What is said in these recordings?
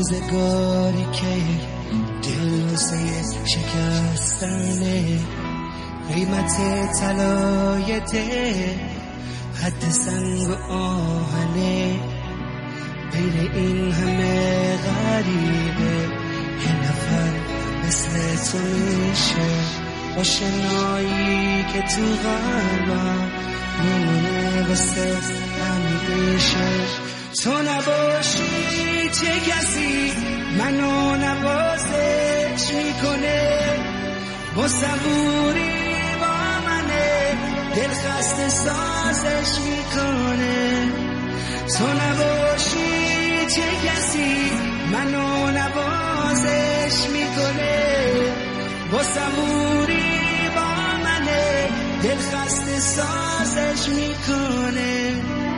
روزگاری که دل واسه شکستنه، قیمت طلای دل حد سنگ و آهنه. بین این همه غریبه یه نفر مثل تو میشه، آشنایی که تو قلبم میمونه واسه همیشه. تو نباشی چه کسی منو نوازش میکنه، با صبوری با منه دل خسته سازش میکنه. تو نباشی چه کسی منو نوازش میکنه، با صبوری با منه دل خسته سازش میکنه.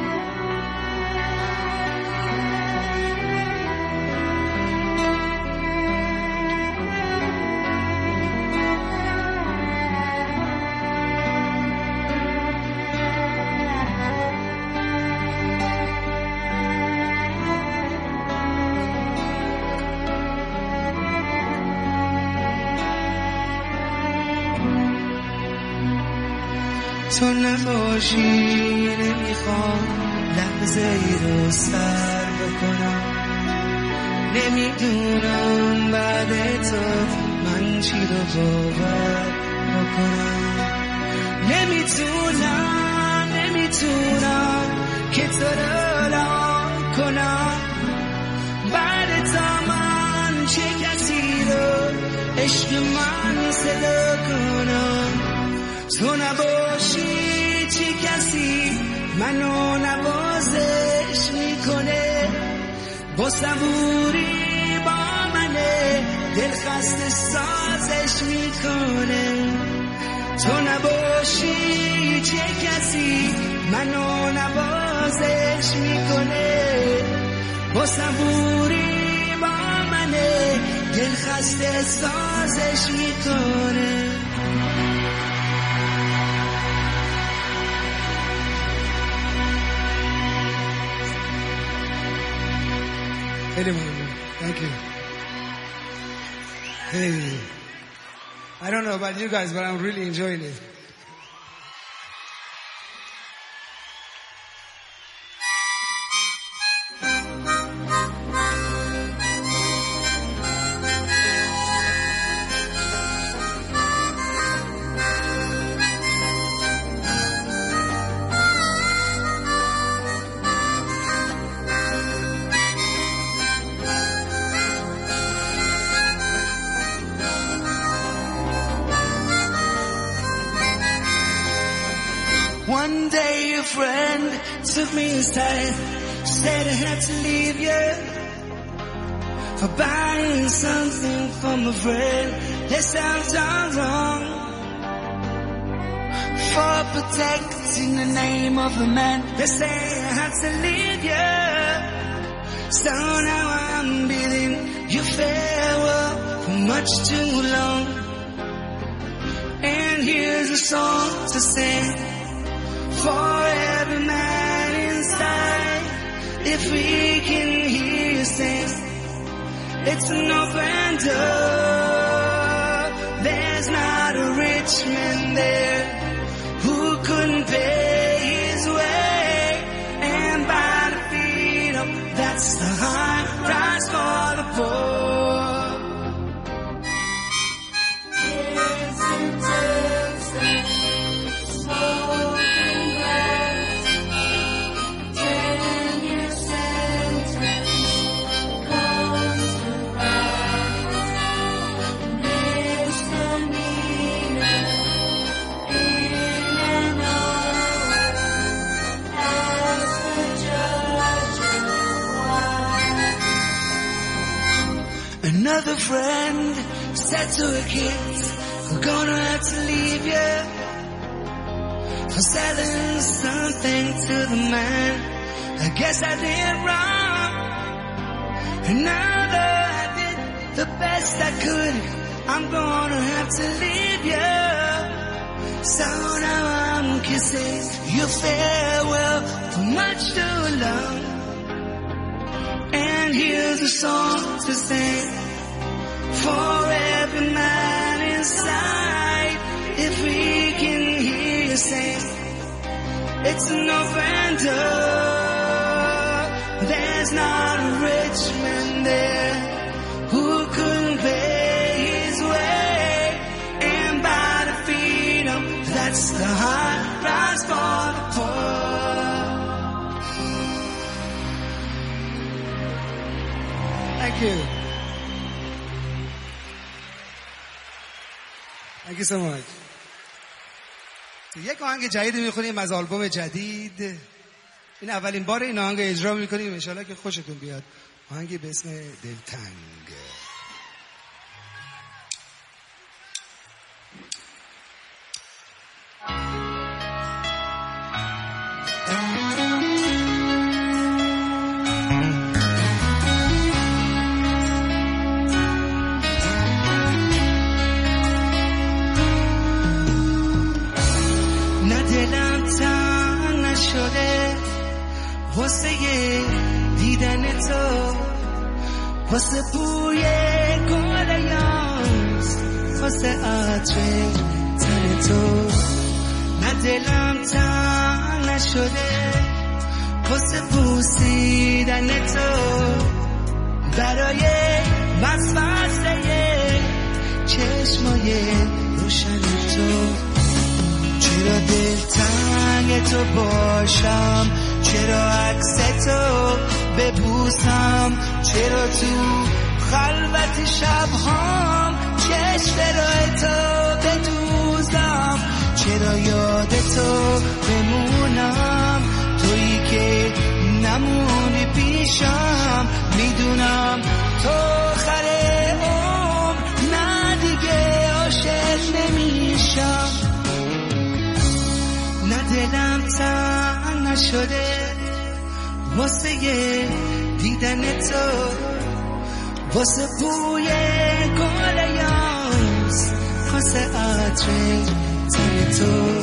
تو نباشی نمیخوام لحظه ای رو سر بکنم، نمیدونم بعد تو من چی رو باور بکنم. نمیتونم که تو رو لام کنم، بعد تا من چه کسی رو عشق من صدا کنم. تو نباشی چه کسی منو نوازش میکنه، با صبوری با منه دل خسته سازش میکنه. تو نباشی چه کسی منو نوازش میکنه، با صبوری با منه دل خسته سازش میکنه. Thank you. Hey, I don't know about you guys, but I'm really enjoying it. One day a friend took me aside, said I had to leave you for buying something from a friend. That sounds all wrong, for protecting the name of a man. They say I had to leave you, so now I'm bidding you farewell for much too long. And here's a song to sing for every man inside. If we can hear you sing, it's an open door. There's not a rich man there who couldn't pay his way and buy the freedom. That's the high price for the poor. Another friend said to her kids, we're gonna have to leave you for selling something to the man. I guess I did wrong, and now that I did the best I could, I'm gonna have to leave you. So now I'm kissing your farewell for much too long. And And here's a song to sing for every man inside. If we can hear you sing, it's an open door. There's not a rich man there who couldn't pay his way and buy the freedom. That's the high price for the poor. Thank you. Thank you so much. یک آهنگ جدید میخونیم از آلبوم جدید. این اولین بار این آهنگ اجرا میکنیم، ان شاءالله که خوشتون بیاد. آهنگی به اسم دلتنگ. واسه دیدن تو، واسه بوی گل یاس، واسه عطر تن تو. نه دلم تنگ نشده واسه بوسیدن تو، برای وسوسه چشمای روشن تو. چرا دلتنگ تو باشم، چرا عکس تو ببوسم، چرا تو خلوت شبهام چشم راه تو بدوزم، چرا یاد تو بمونم، تویی که نمونی پیشم. میدونم تو آخر عمر نه دیگه عاشق نمیشم. نه دلم تنگ نشده واسه دیدن تو، واسه بوی گل یاس، واسه عطر تن تو.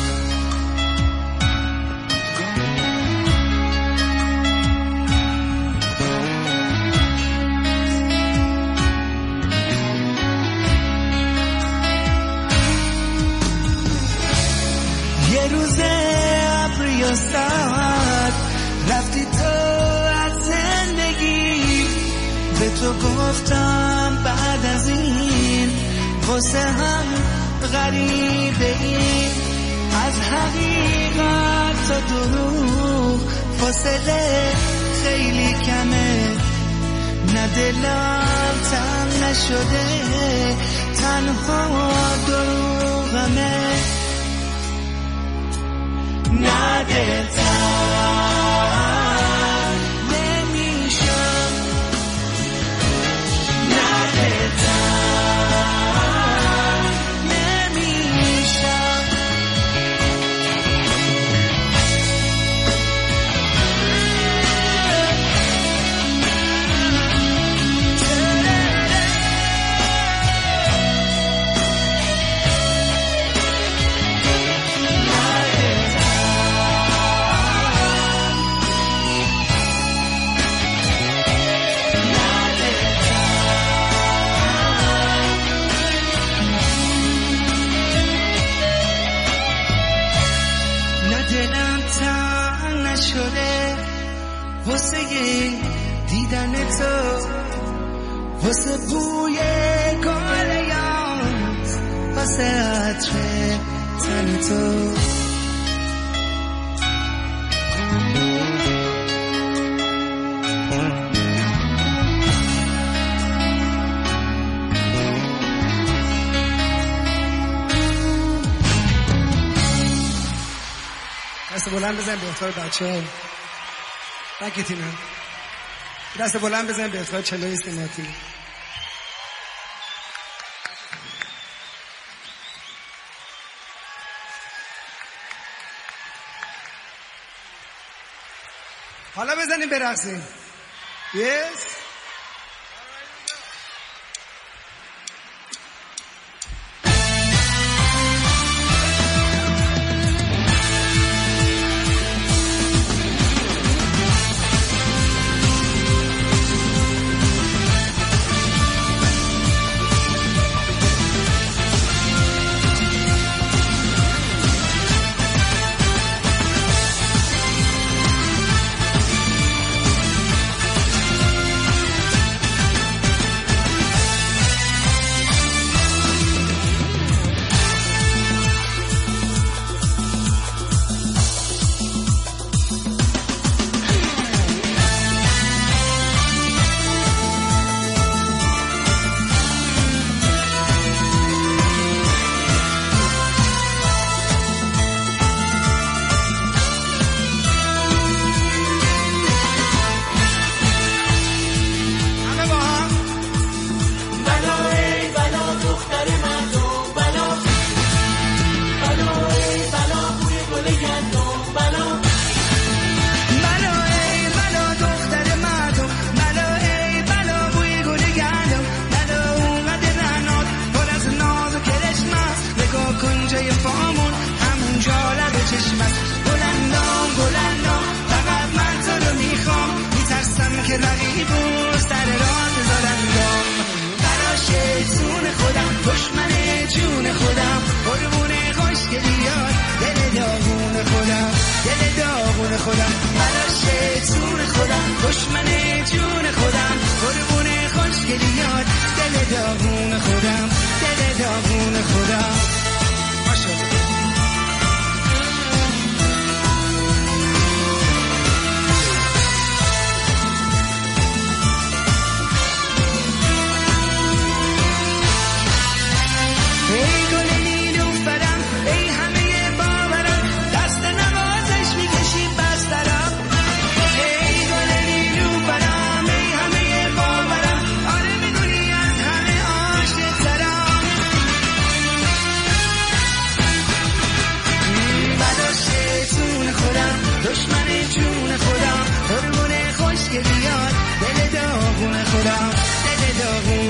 یه روز ابری و سرد رفتی تو از زندگی، به تو گفتم بعد از این واسه هم غریبه این، از حقیقت تا دروغ فاصله خیلی کمه. نه دلم تنگ نشده تنها دروغمه. نه دلتنگ نمیشم، نه دلتنگ نمیشم. واسه دیدن تو، واسه بوی گل یاس، واسه عطر تن تو. دست بلند بزن به افتار بچه ها. تاکی تینا دست بلند بزن به افتار چلوی سیماتی. حالا بزنیم برقصیم. Yes.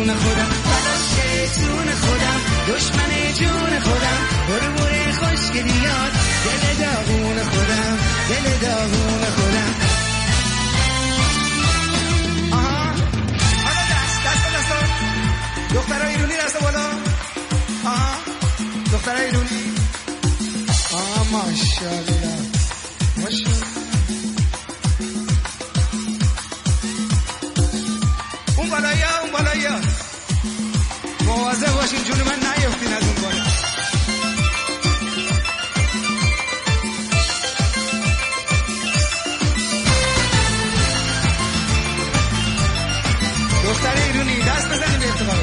جون خودم فداش شیطون خودم دشمن جون خودم برمور خوشگلیات دل داغون خودم دل داغون خودم آها حالا دست دخترای ایرونی دست بالا آها دخترای ایرونی ماشاءالله ماشاءالله اون بالایی مواظب باشین جون من نیفتین از اون بالا دختر ایرونی دست بزنیم به افتخار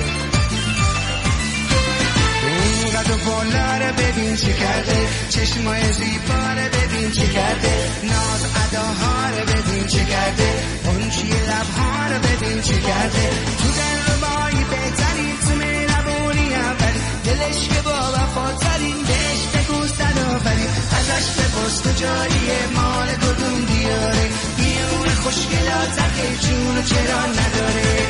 اون قد و بالا رو ببین چه کرده چشمای زیبا رو ببین چه کرده ناز اداها رو ببین چه کرده اون چی لبها رو ببین چه کرده تو دلربایی بهترین تو مهربونی اولی دلش که با وفاترین بهش بگو صدافرین ازش بپرس کجاییه مال کدوم دیاره میونه خوشگلاتر که جونو چرا نداره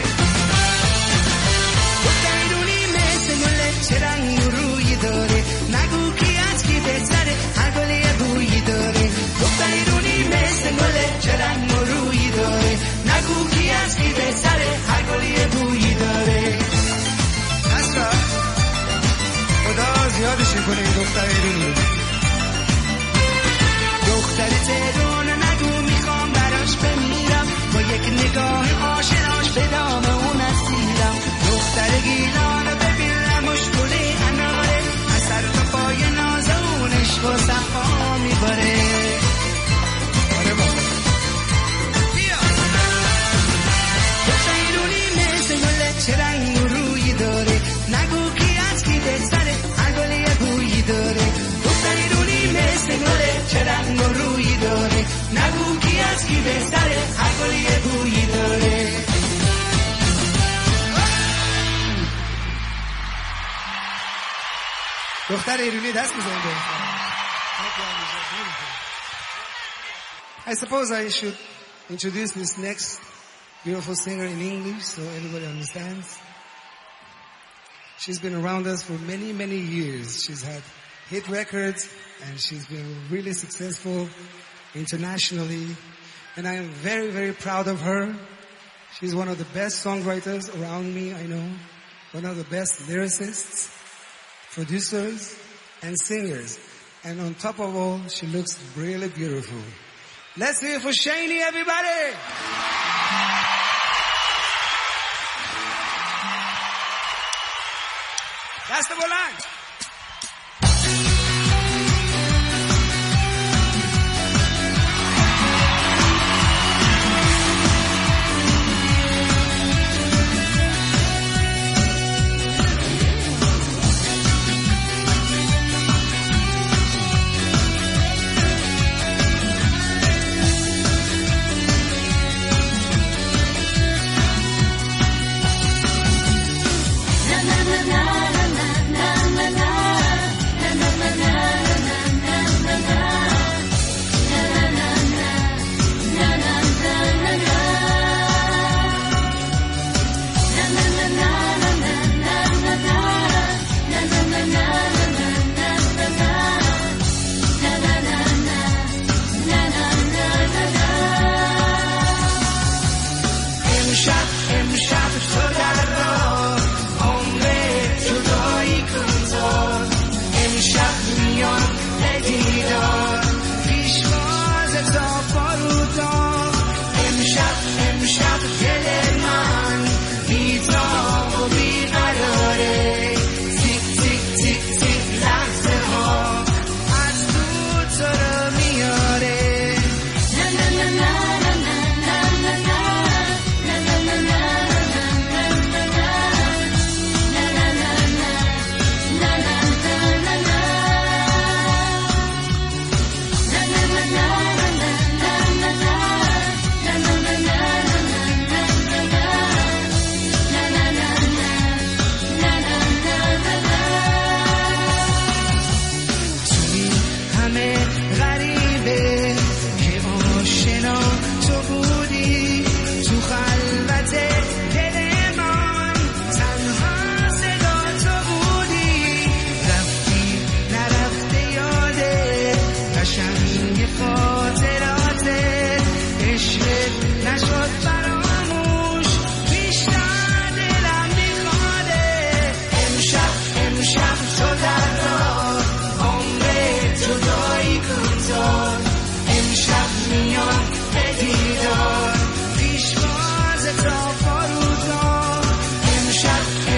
چه رنگ و روی داره نگو کی از کی بهتره هر گل یه بویی داره دختر ایرونی مثل گله چه رنگ و روی داره نگو کی از کی بهتره هر گل یه بویی داره اصلا خدا زیادش کنه این دختر ایرونی دختر تهران نگو میخوام براش بمیرم با یک نگاه آشناش به دام اون اسیرم دختر گیلان مشکلی اناره اثر تو پای نازونش با صفا میباره دختر ایرونی مثل گله چه رنگ و روی داره نگو کی از کی بهتره هر گل یه بویی داره دختر ایرونی مثل گله چه رنگ و روی داره نگو کی از کی بهتره هر گل یه بویی داره دختر ایرونی دست بزنید. I suppose I should introduce this next beautiful singer in English so everybody understands. She's been around us for many, many years. She's had hit records and she's been really successful internationally. And I am very, very proud of her. She's one of the best songwriters around me, I know. One of the best lyricists, producers, and singers. And on top of all, she looks really beautiful. Let's hear it for Shani, everybody! That's the Bolan! na na na na na na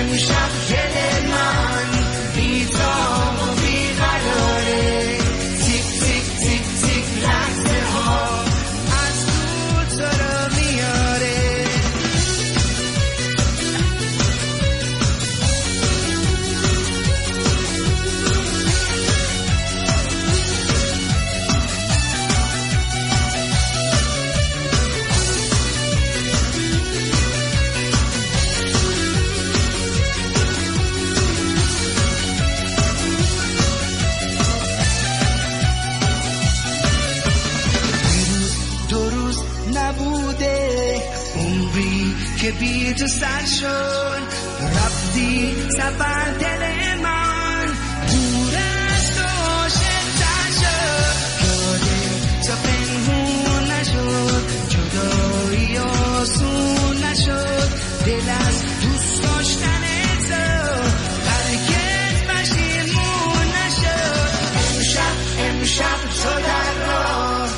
امشب دل من بی‌تاب و بی‌قراره تیک تیک تیک تیک لحظه ها از دور تو رو میاره نبوده عمری که بی تو سر شد رفتی سفر دل من دور از تو عاشق‌تر شد یاد تو پنهون نشد جدایی آسون نشد دل از دوست داشتن تو هرگز پشیمون نشد امشب تو در راه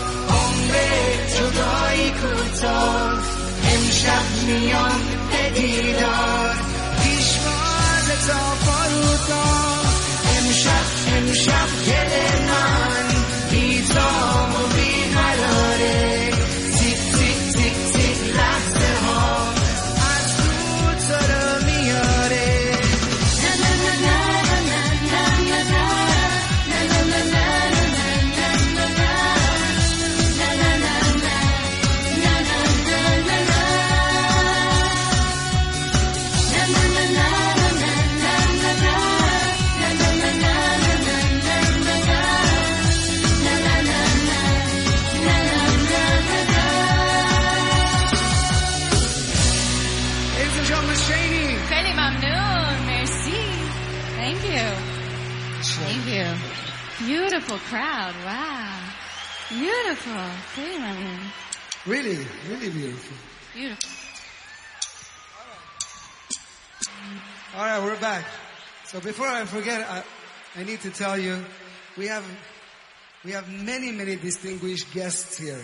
جدایی کوتاه امشب میام به دیدار پیشواز تا فرودگاه امشب دل من بی‌تاب و بی‌قراره تیک تیک تیک تیک لحظه ها از دور تو رو میاره خیلی ممنون. مرسی. Thank you. Thank you. Beautiful crowd. Wow. Beautiful. خیلی ممنون. Really beautiful. Beautiful. All right, we're back. So before I forget, I need to tell you, we have many distinguished guests here.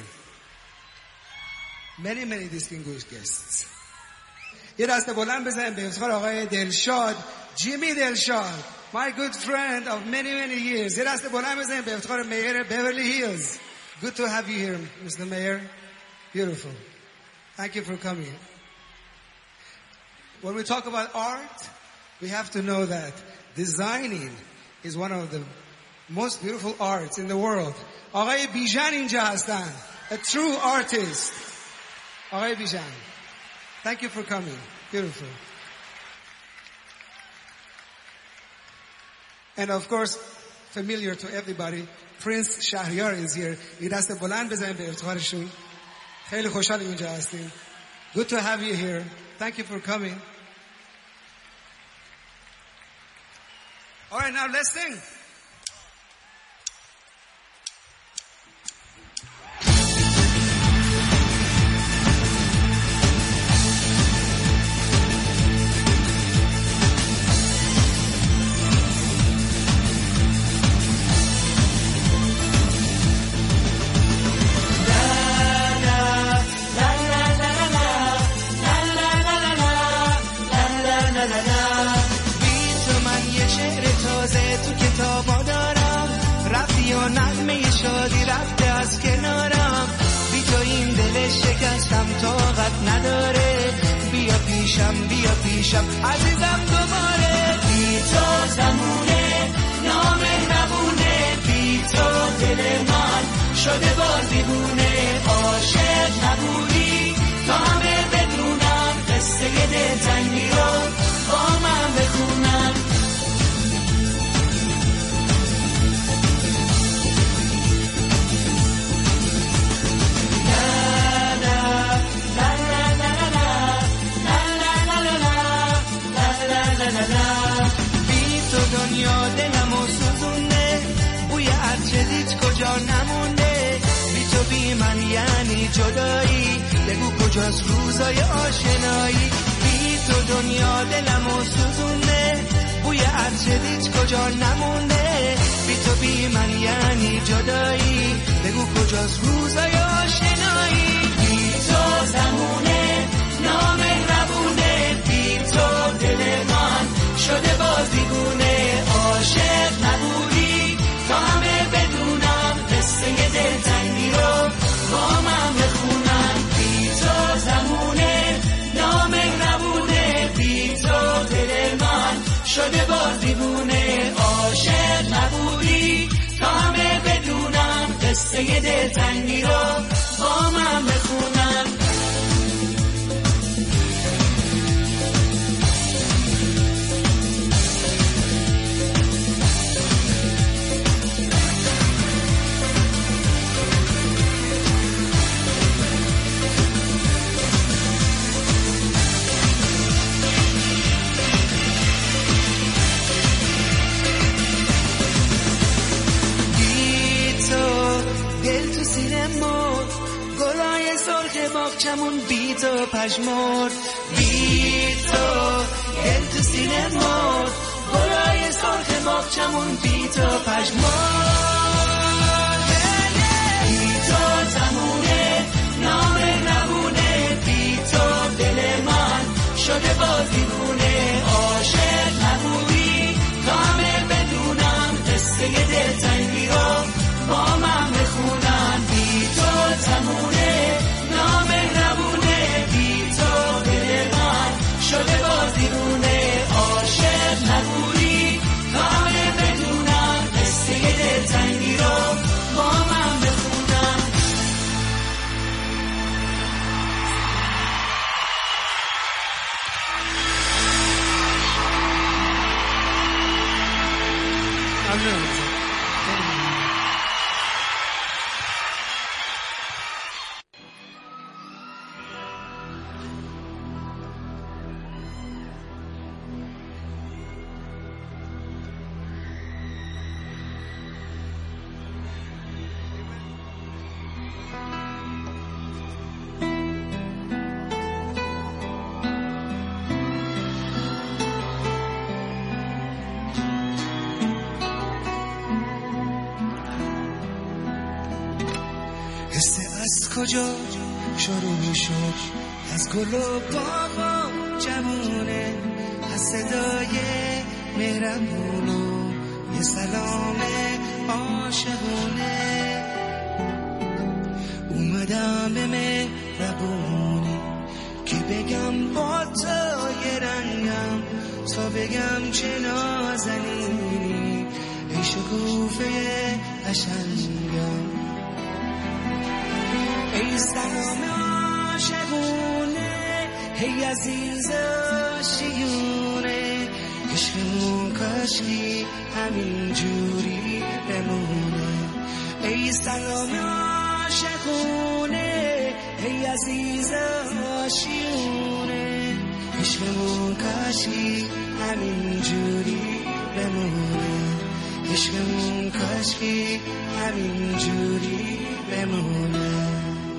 Many distinguished guests. یه دست بلند بزنیم به افتخار آقای دلشاد جیمی دلشاد my good friend of many years. یه دست بلند بزنیم به افتخار میر بیورلی هیلز. Good to have you here, Mr. Mayor. Beautiful. Thank you for coming. When we talk about art, we have to know that designing is one of the most beautiful arts in the world. آقای بیژن اینجا هستن. A true artist. آقای بیژن. Thank you for coming. Beautiful. And of course, familiar to everybody, Prince Shahryar is here. یه دست بلند بزنیم به افتخارشون. خیلی خوشحال اینجا هستیم. Good to have you here. Thank you for coming. All right, now let's sing. تو کتابا دارم رفتی و نغمه شادی رفته از کنارم بی تو این دل شکستم طاقت نداره بیا پیشم عزیزم دوباره بی تو زمونه نامهربونه بی تو دل من شده بار دیوونه عاشق نبودی تا همه بدونم قصه دلتنگی رو با من بخونم بی تو دنیا دلمو سوزونه بوی عطرت کجا نمونده بی تو بی من یعنی جدایی بگو کجاست روزای آشنایی بی تو دنیا دلمو سوزونه بوی عطرت کجا نمونده بی تو بی من یعنی جدایی بگو کجاست روزای آشنایی بی تو زمونه نامهربونه بی تو دل من شده باز دیوونه. عاشق نبودی تا همه بدونم قصه دلتنگی رو با من بخونم. باغچمون بی تو پژمرد، بی تو دل تو سینه مرد، گلای سرخ باغچمون بی تو پژمرد. بی تو تمونه نام نمونه، بی تو دل من شده باز دیوونه. عاشق نبودی تا همه بدونم قصه دلتنگی رو با من بخونن. بی تو تمونه نام نمونه، بی تو دل من شده باز دیوونه. عاشق نبودی تا همه بدونم قصه دلتنگی رو با من بخونم. از کجا شروع شد؟ از گل و باغ و جوونه، از صدای مهربون و یه سلام عاشقونه. اومدم به مهربونی که بگم با تو یه رنگم، تا بگم چه نازنینی ای شکوفه قشنگم. ای سلام عاشقونه، ای عزیز عاشقونه، عشقمون کاشکی همین جوری بمونه. ای سلام عاشقونه، ای عزیز عاشقونه، عشقمون کاشکی همین جوری بمونه. عشقمون کاشکی همین جوری بمونه.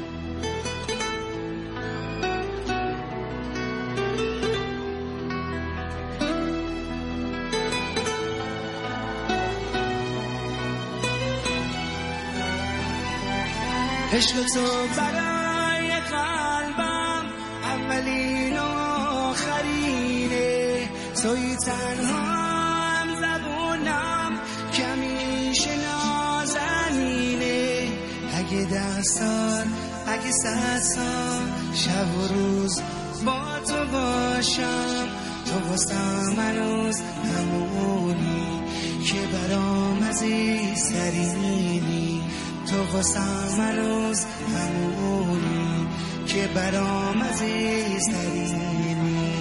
عشق تو برای قلبم اولین و آخرینه، توی تنها هم زبونم که همیشه نازنینه. اگه 10 سال اگه 100 سال شب و روز با تو باشم، تو واسم هنوز همونی که برام عزیزترینی. تو واسم هنوز همونی که برام عزیزترینی.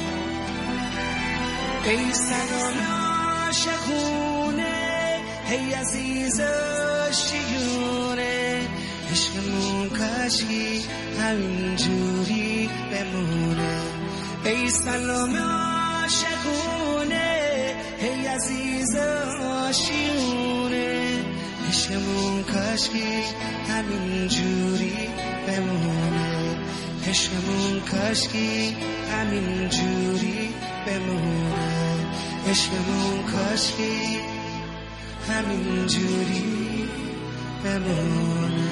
ای سلام عاشقونه، ای عزیز عاشقونه، عشقمون کاشکی همین جوری بمونه. ای سلام عاشقونه، ای عزیز عاشقونه، عشقمون کاشکی همین جوری بمونه. عشقمون کاشکی همین جوری بمونه. عشقمون کاشکی همین جوری بمونه.